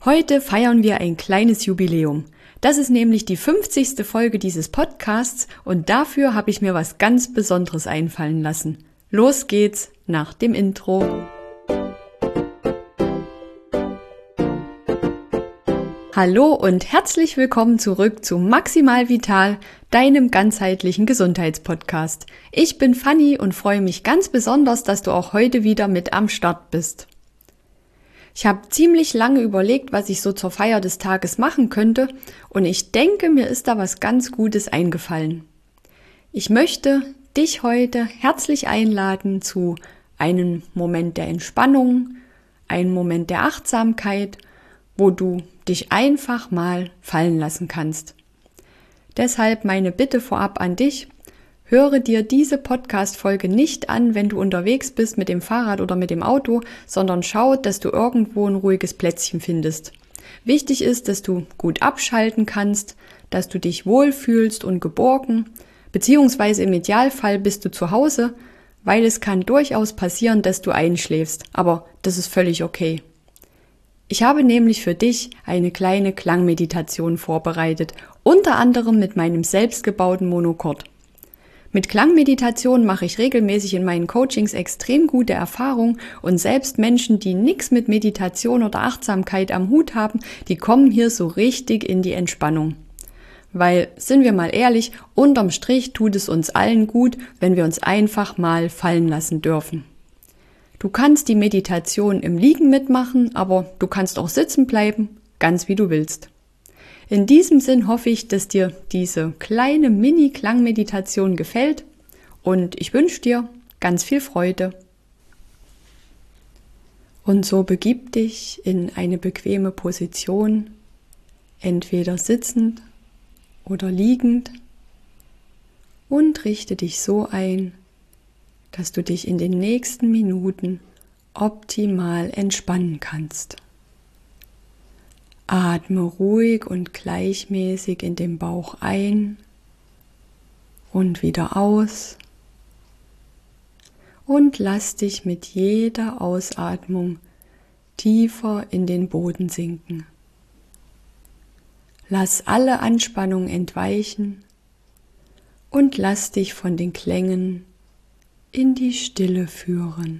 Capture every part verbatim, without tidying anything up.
Heute feiern wir ein kleines Jubiläum. Das ist nämlich die fünfzigste Folge dieses Podcasts und dafür habe ich mir was ganz Besonderes einfallen lassen. Los geht's nach dem Intro. Hallo und herzlich willkommen zurück zu Maximal Vital, deinem ganzheitlichen Gesundheitspodcast. Ich bin Fanny und freue mich ganz besonders, dass du auch heute wieder mit am Start bist. Ich habe ziemlich lange überlegt, was ich so zur Feier des Tages machen könnte und ich denke, mir ist da was ganz Gutes eingefallen. Ich möchte dich heute herzlich einladen zu einem Moment der Entspannung, einem Moment der Achtsamkeit, wo du dich einfach mal fallen lassen kannst. Deshalb meine Bitte vorab an dich: Höre dir diese Podcast-Folge nicht an, wenn du unterwegs bist mit dem Fahrrad oder mit dem Auto, sondern schau, dass du irgendwo ein ruhiges Plätzchen findest. Wichtig ist, dass du gut abschalten kannst, dass du dich wohlfühlst und geborgen, beziehungsweise im Idealfall bist du zu Hause, weil es kann durchaus passieren, dass du einschläfst, aber das ist völlig okay. Ich habe nämlich für dich eine kleine Klangmeditation vorbereitet, unter anderem mit meinem selbstgebauten Monochord. Mit Klangmeditation mache ich regelmäßig in meinen Coachings extrem gute Erfahrungen und selbst Menschen, die nichts mit Meditation oder Achtsamkeit am Hut haben, die kommen hier so richtig in die Entspannung. Weil, sind wir mal ehrlich, unterm Strich tut es uns allen gut, wenn wir uns einfach mal fallen lassen dürfen. Du kannst die Meditation im Liegen mitmachen, aber du kannst auch sitzen bleiben, ganz wie du willst. In diesem Sinn hoffe ich, dass dir diese kleine Mini-Klangmeditation gefällt und ich wünsche dir ganz viel Freude. Und so begib dich in eine bequeme Position, entweder sitzend oder liegend, und richte dich so ein, dass du dich in den nächsten Minuten optimal entspannen kannst. Atme ruhig und gleichmäßig in den Bauch ein und wieder aus und lass dich mit jeder Ausatmung tiefer in den Boden sinken. Lass alle Anspannung entweichen und lass dich von den Klängen in die Stille führen.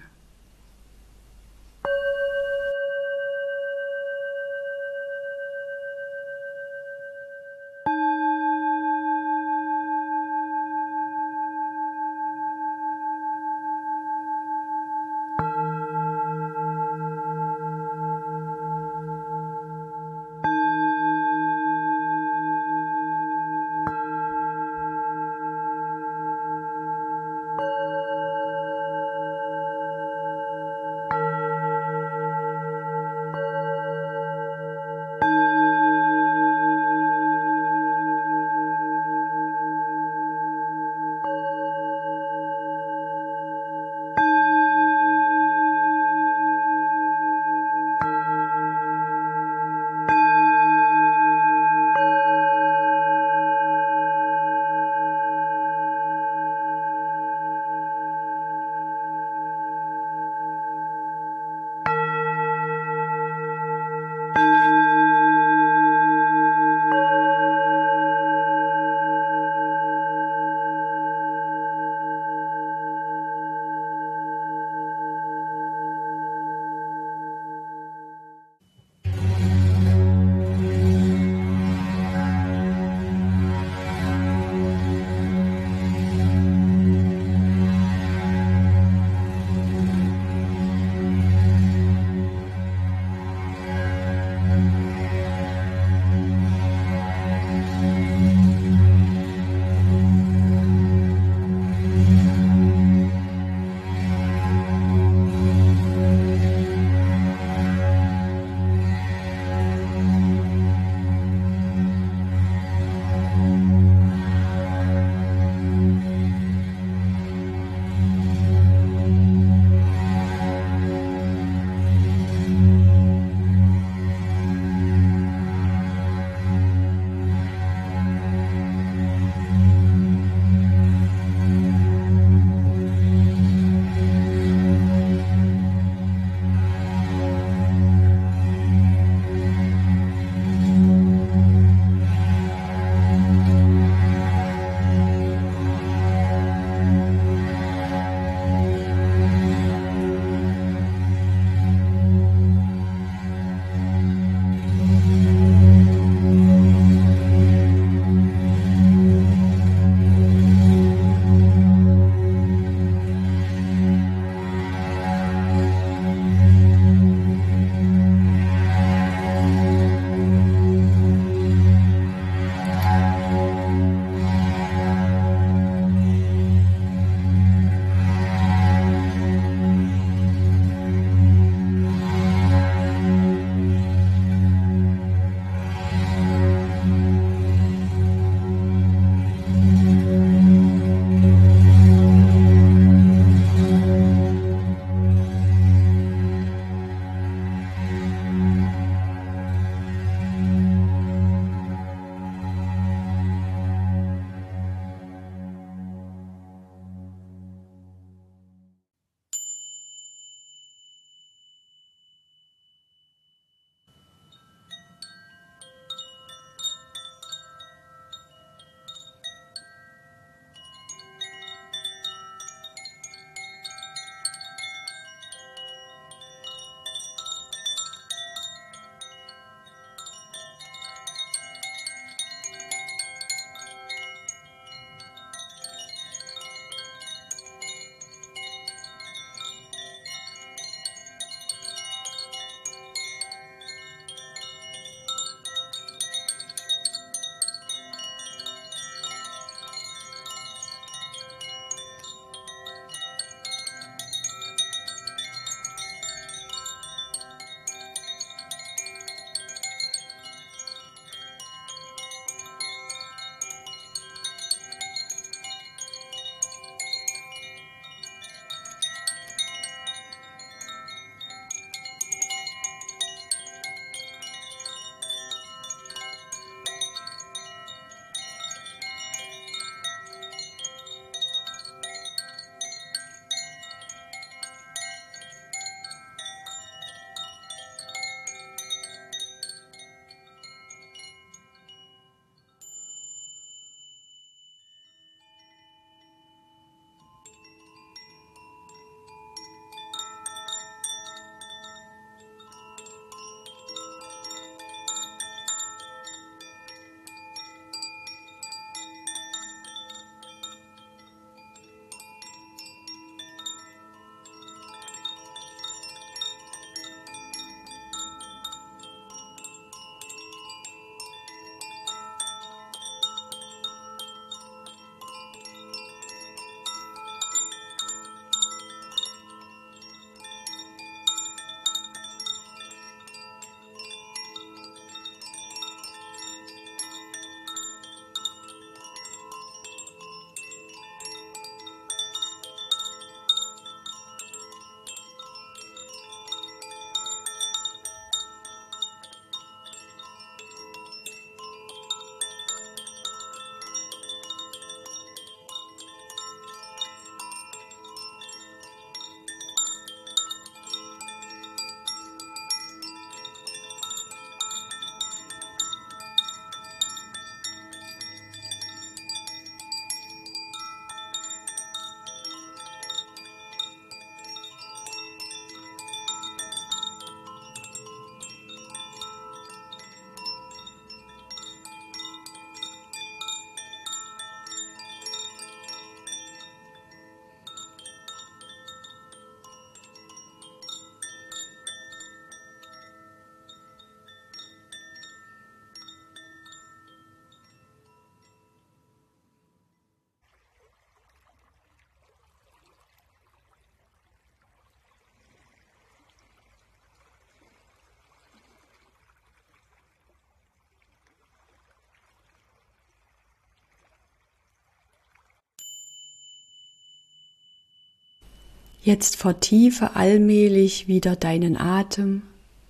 Jetzt vertiefe allmählich wieder deinen Atem.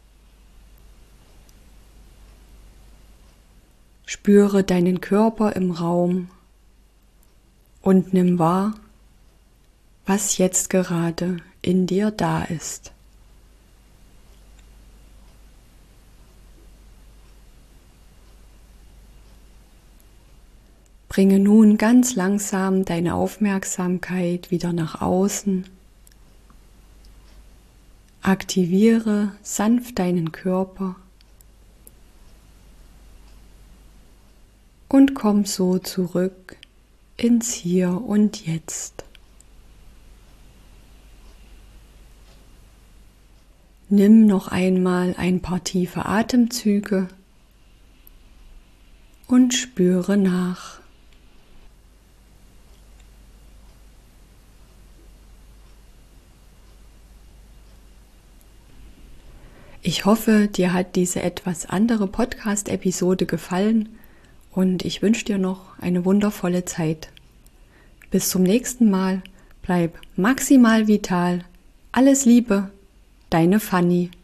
Spüre deinen Körper im Raum und nimm wahr, was jetzt gerade in dir da ist. Bringe nun ganz langsam deine Aufmerksamkeit wieder nach außen. Aktiviere sanft deinen Körper und komm so zurück ins Hier und Jetzt. Nimm noch einmal ein paar tiefe Atemzüge und spüre nach. Ich hoffe, dir hat diese etwas andere Podcast-Episode gefallen und ich wünsche dir noch eine wundervolle Zeit. Bis zum nächsten Mal, bleib maximal vital. Alles Liebe, deine Fanny.